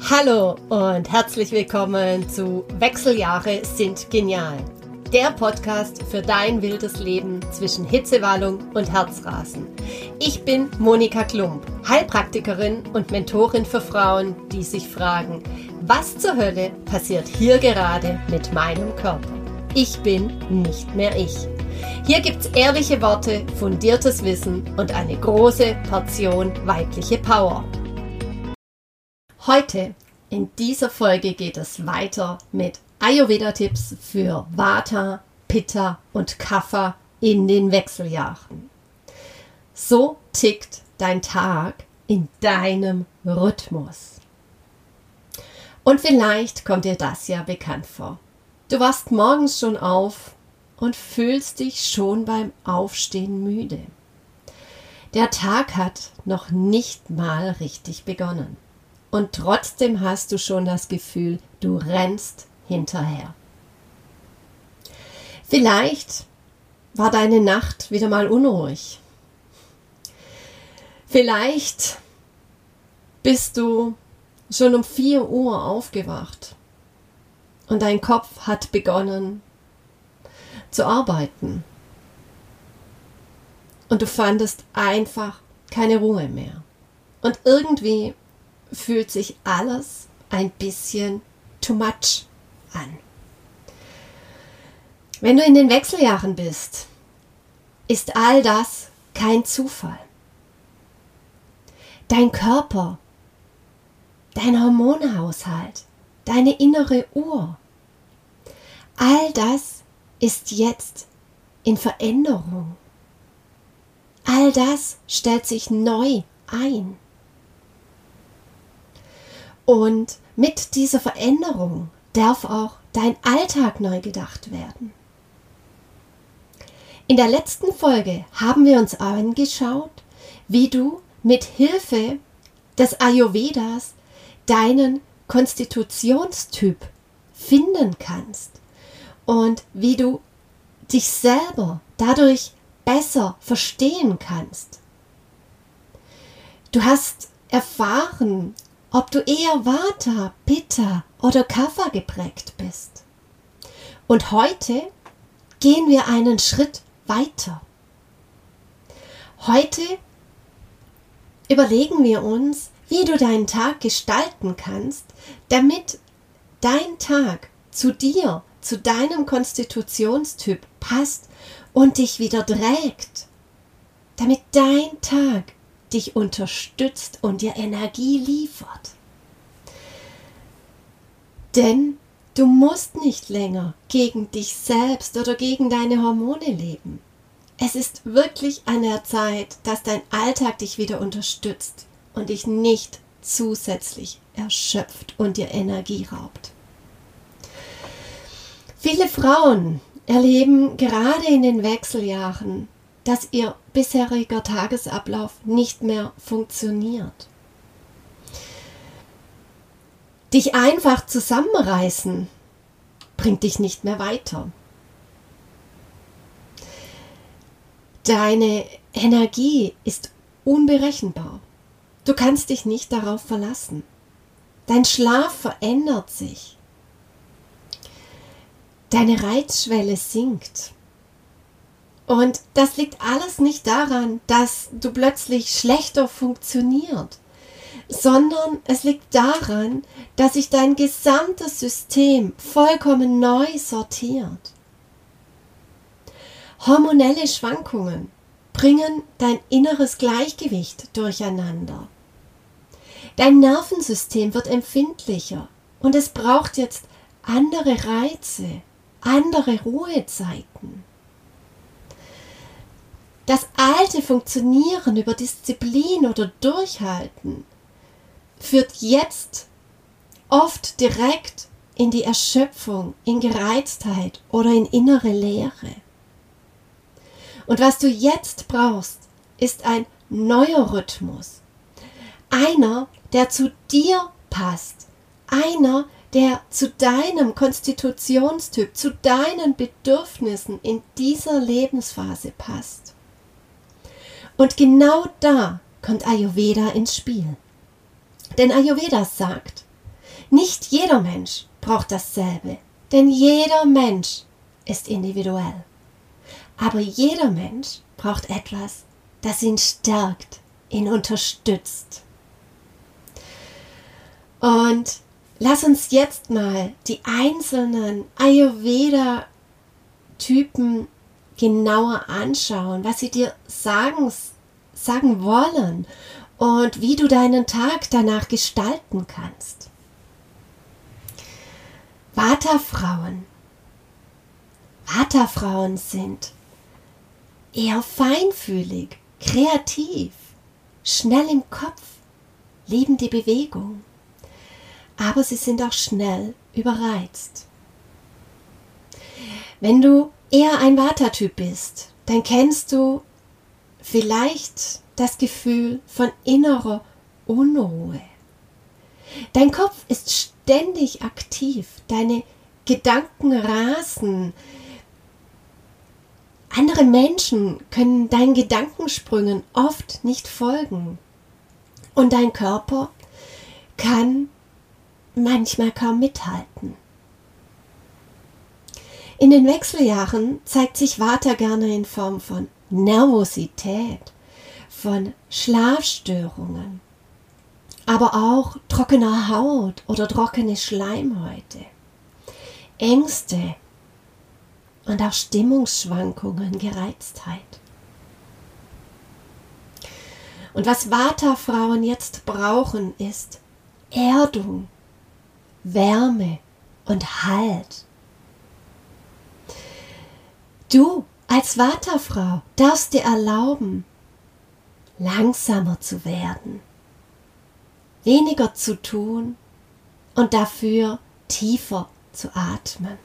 Hallo und herzlich willkommen zu Wechseljahre sind genial. Der Podcast für dein wildes Leben zwischen Hitzewallung und Herzrasen. Ich bin Monika Klump, Heilpraktikerin und Mentorin für Frauen, die sich fragen, was zur Hölle passiert hier gerade mit meinem Körper? Ich bin nicht mehr ich. Hier gibt's ehrliche Worte, fundiertes Wissen und eine große Portion weibliche Power. Heute in dieser Folge geht es weiter mit Ayurveda-Tipps für Vata, Pitta und Kapha in den Wechseljahren. So tickt dein Tag in deinem Rhythmus. Und vielleicht kommt dir das ja bekannt vor. Du wachst morgens schon auf und fühlst dich schon beim Aufstehen müde. Der Tag hat noch nicht mal richtig begonnen. Und trotzdem hast du schon das Gefühl, du rennst hinterher. Vielleicht war deine Nacht wieder mal unruhig. Vielleicht bist du schon um 4 Uhr aufgewacht und dein Kopf hat begonnen zu arbeiten. Und du fandest einfach keine Ruhe mehr. Und irgendwie fühlt sich alles ein bisschen too much an. Wenn du in den Wechseljahren bist, ist all das kein Zufall. Dein Körper, dein Hormonhaushalt, deine innere Uhr, all das ist jetzt in Veränderung. All das stellt sich neu ein. Und mit dieser Veränderung darf auch dein Alltag neu gedacht werden. In der letzten Folge haben wir uns angeschaut, wie du mit Hilfe des Ayurvedas deinen Konstitutionstyp finden kannst und wie du dich selber dadurch besser verstehen kannst. Du hast erfahren, ob du eher Vata, Pitta oder Kapha geprägt bist. Und heute gehen wir einen Schritt weiter. Heute überlegen wir uns, wie du deinen Tag gestalten kannst, damit dein Tag zu dir, zu deinem Konstitutionstyp passt und dich wieder trägt. Damit dein Tag dich unterstützt und dir Energie liefert. Denn du musst nicht länger gegen dich selbst oder gegen deine Hormone leben. Es ist wirklich an der Zeit, dass dein Alltag dich wieder unterstützt und dich nicht zusätzlich erschöpft und dir Energie raubt. Viele Frauen erleben gerade in den Wechseljahren, dass ihr bisheriger Tagesablauf nicht mehr funktioniert. Dich einfach zusammenreißen bringt dich nicht mehr weiter. Deine Energie ist unberechenbar. Du kannst dich nicht darauf verlassen. Dein Schlaf verändert sich. Deine Reizschwelle sinkt. Und das liegt alles nicht daran, dass du plötzlich schlechter funktioniert, sondern es liegt daran, dass sich dein gesamtes System vollkommen neu sortiert. Hormonelle Schwankungen bringen dein inneres Gleichgewicht durcheinander. Dein Nervensystem wird empfindlicher und es braucht jetzt andere Reize, andere Ruhezeiten. Das alte Funktionieren über Disziplin oder Durchhalten führt jetzt oft direkt in die Erschöpfung, in Gereiztheit oder in innere Leere. Und was du jetzt brauchst, ist ein neuer Rhythmus. Einer, der zu dir passt. Einer, der zu deinem Konstitutionstyp, zu deinen Bedürfnissen in dieser Lebensphase passt. Und genau da kommt Ayurveda ins Spiel. Denn Ayurveda sagt, Nicht jeder Mensch braucht dasselbe, denn jeder Mensch ist individuell. Aber jeder Mensch braucht etwas, das ihn stärkt, ihn unterstützt. Und lass uns jetzt mal die einzelnen Ayurveda-Typen genauer anschauen, was sie dir sagen wollen und wie du deinen Tag danach gestalten kannst. Vata-Frauen. Vata-Frauen sind eher feinfühlig, kreativ, schnell im Kopf, lieben die Bewegung. Aber sie sind auch schnell überreizt. Wenn du eher ein Vata-Typ bist, dann kennst du vielleicht das Gefühl von innerer Unruhe. Dein Kopf ist ständig aktiv, deine Gedanken rasen. Andere Menschen können deinen Gedankensprüngen oft nicht folgen. Und dein Körper kann manchmal kaum mithalten. In den Wechseljahren zeigt sich Vata gerne in Form von Nervosität, von Schlafstörungen, aber auch trockener Haut oder trockene Schleimhäute, Ängste und auch Stimmungsschwankungen, Gereiztheit. Und was Vata-Frauen jetzt brauchen, ist Erdung, Wärme und Halt. Du als Vata-Frau darfst dir erlauben, langsamer zu werden, weniger zu tun und dafür tiefer zu atmen.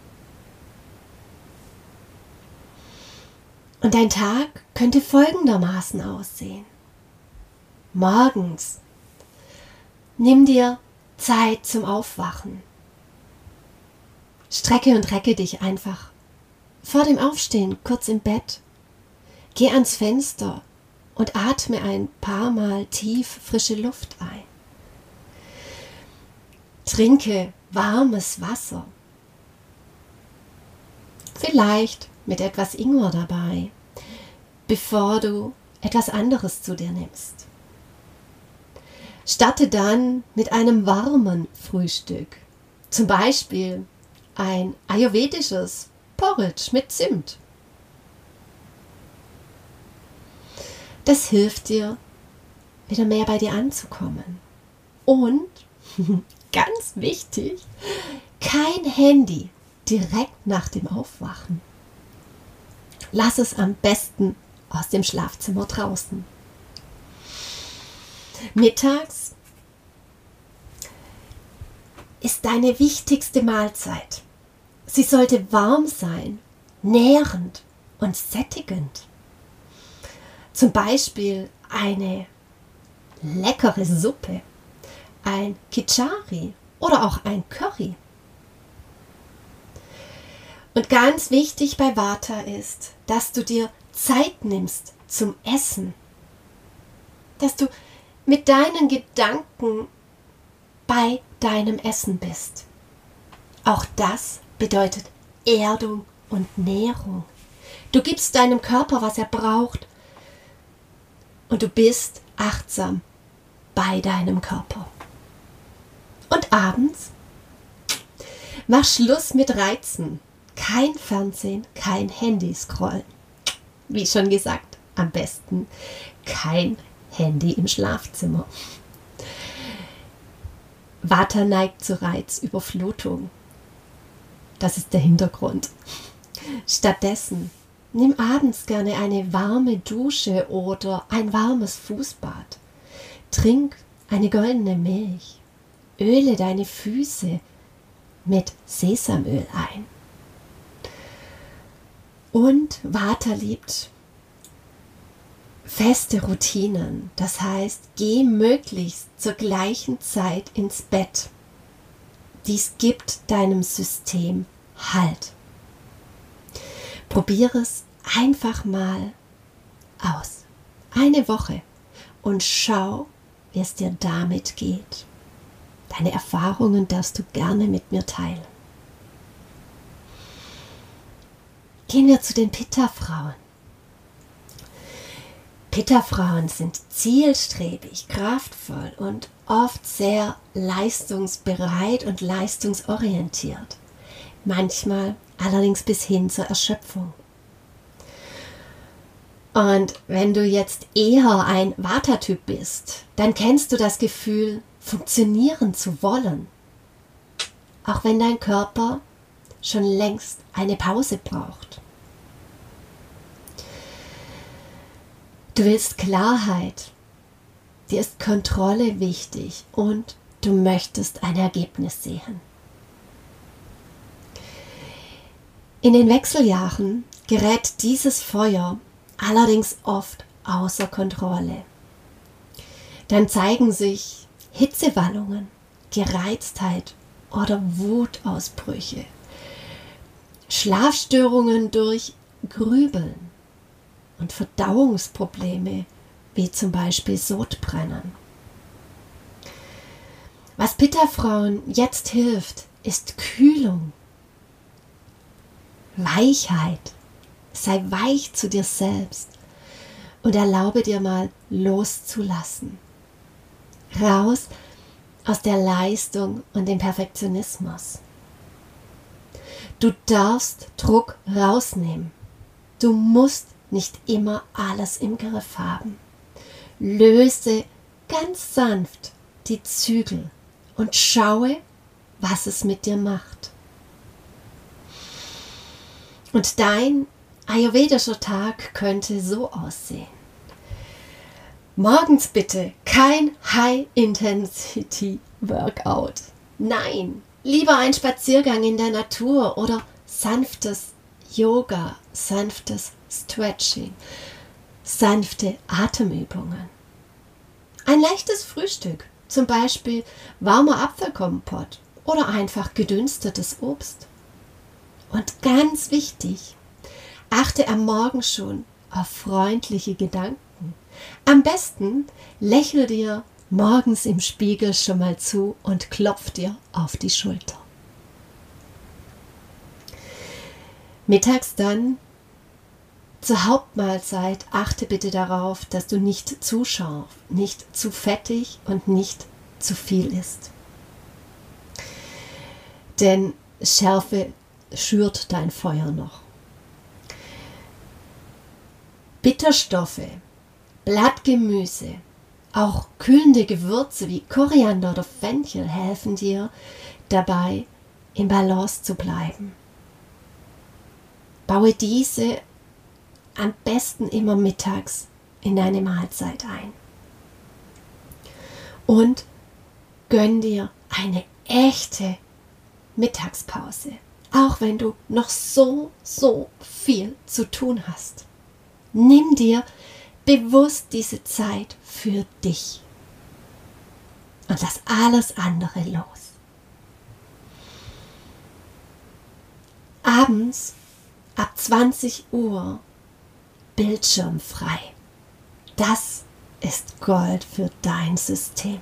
Und dein Tag könnte folgendermaßen aussehen. Morgens nimm dir Zeit zum Aufwachen. Strecke und recke dich einfach. Vor dem Aufstehen kurz im Bett. Geh ans Fenster und atme ein paar Mal tief frische Luft ein. Trinke warmes Wasser. Vielleicht mit etwas Ingwer dabei, bevor du etwas anderes zu dir nimmst. Starte dann mit einem warmen Frühstück. Zum Beispiel ein ayurvedisches Porridge mit Zimt. Das hilft dir, wieder mehr bei dir anzukommen. Und, ganz wichtig, kein Handy direkt nach dem Aufwachen. Lass es am besten aus dem Schlafzimmer draußen. Mittags ist deine wichtigste Mahlzeit. Sie sollte warm sein, nährend und sättigend. Zum Beispiel eine leckere Suppe, ein Khichari oder auch ein Curry. Und ganz wichtig bei Vata ist, dass du dir Zeit nimmst zum Essen. Dass du mit deinen Gedanken bei deinem Essen bist. Auch das bedeutet Erdung und Nährung. Du gibst deinem Körper, was er braucht, und du bist achtsam bei deinem Körper. Und abends mach Schluss mit Reizen. Kein Fernsehen, kein Handy scrollen. Wie schon gesagt, am besten kein Handy im Schlafzimmer. Vata neigt zur Reizüberflutung. Das ist der Hintergrund. Stattdessen nimm abends gerne eine warme Dusche oder ein warmes Fußbad. Trink eine goldene Milch. Öle deine Füße mit Sesamöl ein. Und Vata liebt feste Routinen. Das heißt, geh möglichst zur gleichen Zeit ins Bett. Dies gibt deinem System Halt. Probiere es einfach mal aus. Eine Woche und schau, wie es dir damit geht. Deine Erfahrungen darfst du gerne mit mir teilen. Gehen wir zu den Pitta-Frauen. Pitta-Frauen sind zielstrebig, kraftvoll und oft sehr leistungsbereit und leistungsorientiert. Manchmal allerdings bis hin zur Erschöpfung. Und wenn du jetzt eher ein Vata-Typ bist, dann kennst du das Gefühl, funktionieren zu wollen. Auch wenn dein Körper schon längst eine Pause braucht. Du willst Klarheit, dir ist Kontrolle wichtig und du möchtest ein Ergebnis sehen. In den Wechseljahren gerät dieses Feuer allerdings oft außer Kontrolle. Dann zeigen sich Hitzewallungen, Gereiztheit oder Wutausbrüche, Schlafstörungen durch Grübeln und Verdauungsprobleme, wie zum Beispiel Sodbrennen. Was Pitta-Frauen jetzt hilft, ist Kühlung, Weichheit. Sei weich zu dir selbst und erlaube dir mal loszulassen. Raus aus der Leistung und dem Perfektionismus. Du darfst Druck rausnehmen. Du musst nicht immer alles im Griff haben. Löse ganz sanft die Zügel und schaue, was es mit dir macht. Und dein ayurvedischer Tag könnte so aussehen. Morgens bitte kein High-Intensity-Workout. Nein, lieber ein Spaziergang in der Natur oder sanftes Yoga, sanftes Stretching, sanfte Atemübungen. Ein leichtes Frühstück, zum Beispiel warmer Apfelkompott oder einfach gedünstetes Obst. Und ganz wichtig, achte am Morgen schon auf freundliche Gedanken. Am besten lächel dir morgens im Spiegel schon mal zu und klopf dir auf die Schulter. Mittags dann zur Hauptmahlzeit achte bitte darauf, dass du nicht zu scharf, nicht zu fettig und nicht zu viel isst. Denn Schärfe schürt dein Feuer noch. Bitterstoffe, Blattgemüse, auch kühlende Gewürze wie Koriander oder Fenchel helfen dir dabei, in Balance zu bleiben. Baue diese am besten immer mittags in deine Mahlzeit ein. Und gönn dir eine echte Mittagspause, auch wenn du noch so viel zu tun hast. Nimm dir bewusst diese Zeit für dich und lass alles andere los. Abends ab 20 Uhr bildschirmfrei. Das ist Gold für dein System.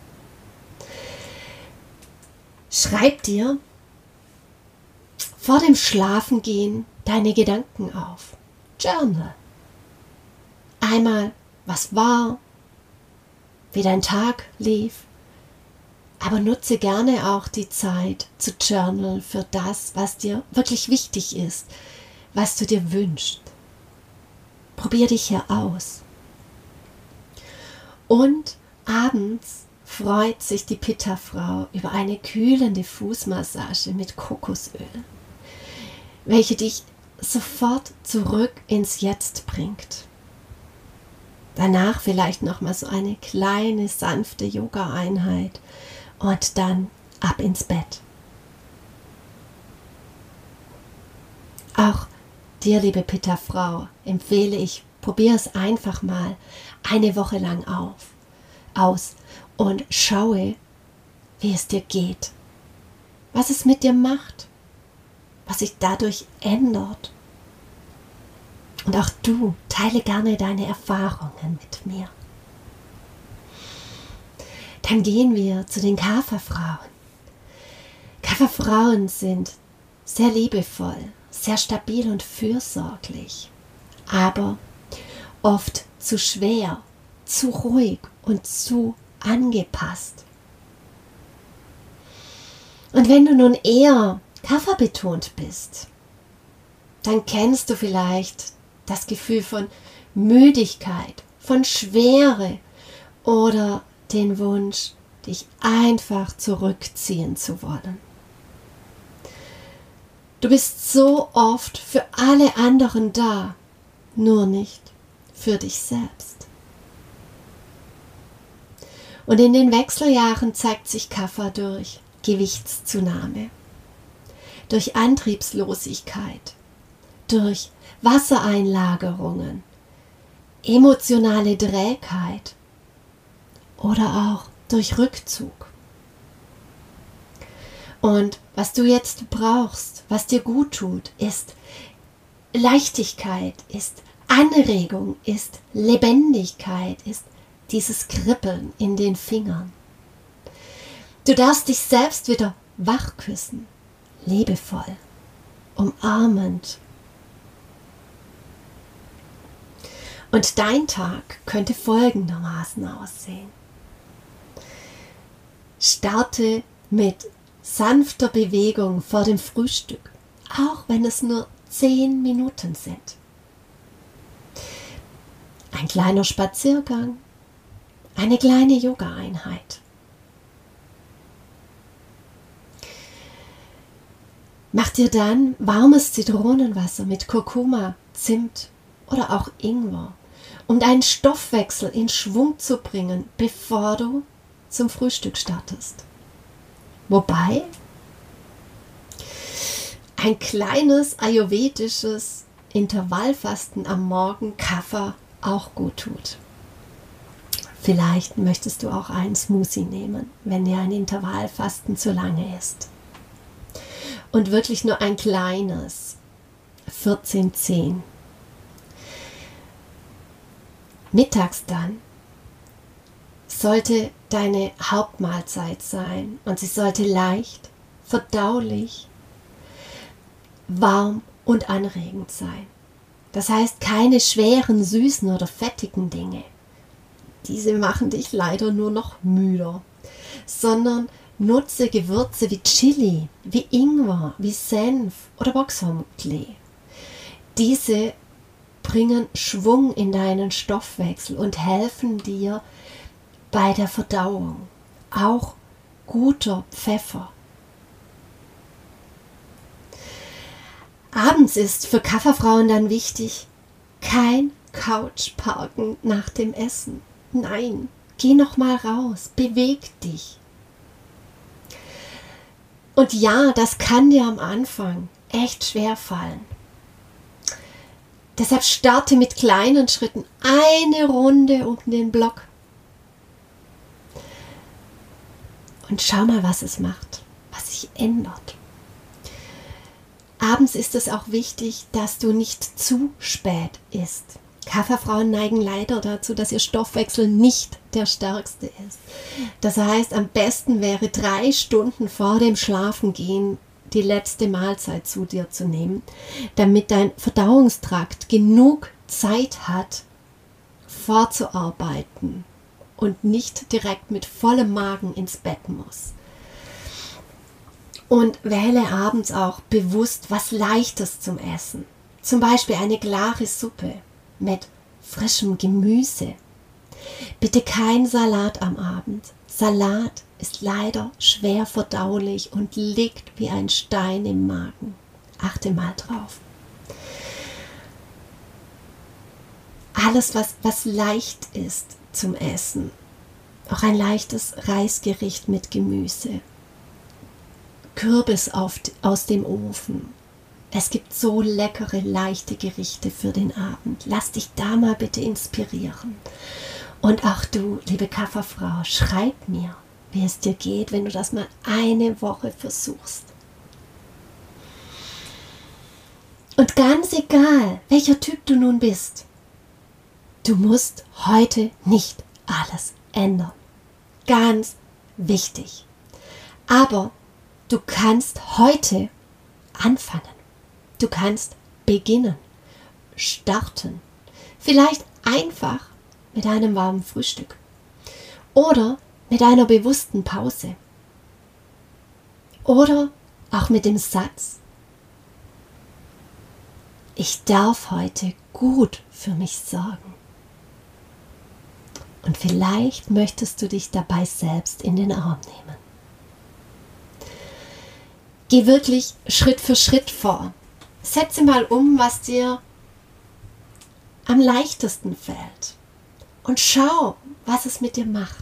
Schreib dir vor dem Schlafengehen deine Gedanken auf. Journal. Einmal, was war, wie dein Tag lief, aber nutze gerne auch die Zeit zu journalen für das, was dir wirklich wichtig ist, was du dir wünschst. Probier dich hier aus. Und abends freut sich die Pitta-Frau über eine kühlende Fußmassage mit Kokosöl, welche dich sofort zurück ins Jetzt bringt. Danach vielleicht nochmal so eine kleine, sanfte Yoga-Einheit und dann ab ins Bett. Auch dir, liebe Pitta-Frau, empfehle ich, probier es einfach mal eine Woche lang aus und schaue, wie es dir geht, was es mit dir macht, was sich dadurch ändert. Und auch du, teile gerne deine Erfahrungen mit mir. Dann gehen wir zu den Kafferfrauen. Kafferfrauen sind sehr liebevoll, sehr stabil und fürsorglich, aber oft zu schwer, zu ruhig und zu angepasst. Und wenn du nun eher kafferbetont bist, dann kennst du vielleicht das Gefühl von Müdigkeit, von Schwere oder den Wunsch, dich einfach zurückziehen zu wollen. Du bist so oft für alle anderen da, nur nicht für dich selbst. Und in den Wechseljahren zeigt sich Kaffer durch Gewichtszunahme, durch Antriebslosigkeit, durch Wassereinlagerungen, emotionale Trägheit oder auch durch Rückzug. Und was du jetzt brauchst, was dir gut tut, ist Leichtigkeit, ist Anregung, ist Lebendigkeit, ist dieses Kribbeln in den Fingern. Du darfst dich selbst wieder wach küssen, liebevoll, umarmend. Und dein Tag könnte folgendermaßen aussehen. Starte mit sanfter Bewegung vor dem Frühstück, auch wenn es nur 10 Minuten sind. Ein kleiner Spaziergang, eine kleine Yoga-Einheit. Mach dir dann warmes Zitronenwasser mit Kurkuma, Zimt oder auch Ingwer, um deinen Stoffwechsel in Schwung zu bringen, bevor du zum Frühstück startest. Wobei ein kleines ayurvedisches Intervallfasten am Morgen Kaffer auch gut tut. Vielleicht möchtest du auch einen Smoothie nehmen, wenn dir ein Intervallfasten zu lange ist. Und wirklich nur ein kleines 14:10. Mittags dann sollte deine Hauptmahlzeit sein und sie sollte leicht, verdaulich, warm und anregend sein. Das heißt, keine schweren, süßen oder fettigen Dinge. Diese machen dich leider nur noch müder, sondern nutze Gewürze wie Chili, wie Ingwer, wie Senf oder Boxhornklee. Diese bringen Schwung in deinen Stoffwechsel und helfen dir bei der Verdauung. Auch guter Pfeffer. Abends ist für Kafferfrauen dann wichtig, kein Couchparken nach dem Essen. Nein, geh noch mal raus, beweg dich. Und ja, das kann dir am Anfang echt schwer fallen. Deshalb starte mit kleinen Schritten eine Runde um den Block. Und schau mal, was es macht, was sich ändert. Abends ist es auch wichtig, dass du nicht zu spät isst. Kafferfrauen neigen leider dazu, dass ihr Stoffwechsel nicht der stärkste ist. Das heißt, am besten wäre 3 Stunden vor dem Schlafengehen die letzte Mahlzeit zu dir zu nehmen, damit dein Verdauungstrakt genug Zeit hat, vorzuarbeiten und nicht direkt mit vollem Magen ins Bett muss. Und wähle abends auch bewusst was Leichtes zum Essen. Zum Beispiel eine klare Suppe mit frischem Gemüse. Bitte kein Salat am Abend. Salat ist leider schwer verdaulich und liegt wie ein Stein im Magen. Achte mal drauf. Alles, was leicht ist zum Essen. Auch ein leichtes Reisgericht mit Gemüse. Kürbis aus dem Ofen. Es gibt so leckere, leichte Gerichte für den Abend. Lass dich da mal bitte inspirieren. Und auch du, liebe Kafferfrau, schreib mir, wie es dir geht, wenn du das mal eine Woche versuchst. Und ganz egal, welcher Typ du nun bist, du musst heute nicht alles ändern. ganz wichtig. Aber du kannst heute anfangen. Du kannst beginnen, starten. Vielleicht einfach mit einem warmen Frühstück oder mit einer bewussten Pause oder auch mit dem Satz: Ich darf heute gut für mich sorgen. Und vielleicht möchtest du dich dabei selbst in den Arm nehmen. Geh wirklich Schritt für Schritt vor. Setze mal um, was dir am leichtesten fällt. Und schau, was es mit dir macht.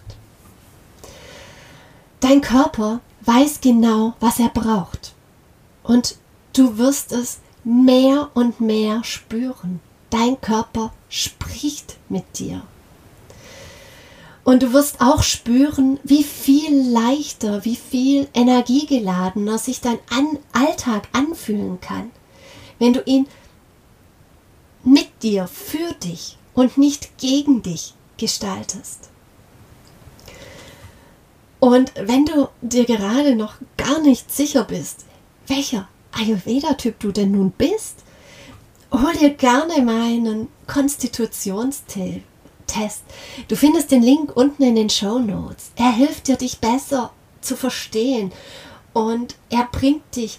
Dein Körper weiß genau, was er braucht. Und du wirst es mehr und mehr spüren. Dein Körper spricht mit dir. Und du wirst auch spüren, wie viel leichter, wie viel energiegeladener sich dein Alltag anfühlen kann, wenn du ihn mit dir, für dich und nicht gegen dich gestaltest. Und wenn du dir gerade noch gar nicht sicher bist, welcher Ayurveda-Typ du denn nun bist, hol dir gerne meinen Konstitutionstest. Du findest den Link unten in den Shownotes. Er hilft dir, dich besser zu verstehen, und er bringt dich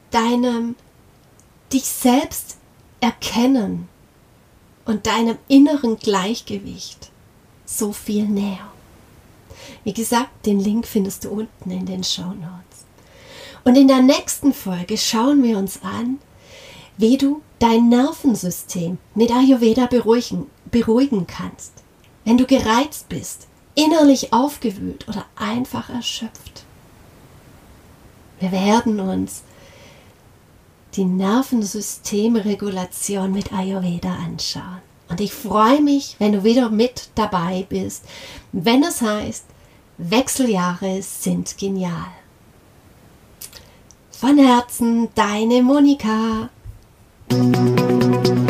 dich selbst erkennen und deinem inneren Gleichgewicht so viel näher. Wie gesagt, den Link findest du unten in den Shownotes. Und in der nächsten Folge schauen wir uns an, wie du dein Nervensystem mit Ayurveda beruhigen kannst, wenn du gereizt bist, innerlich aufgewühlt oder einfach erschöpft. Wir werden uns die Nervensystemregulation mit Ayurveda anschauen. Und ich freue mich, wenn du wieder mit dabei bist, wenn es heißt, Wechseljahre sind genial. Von Herzen, deine Monika.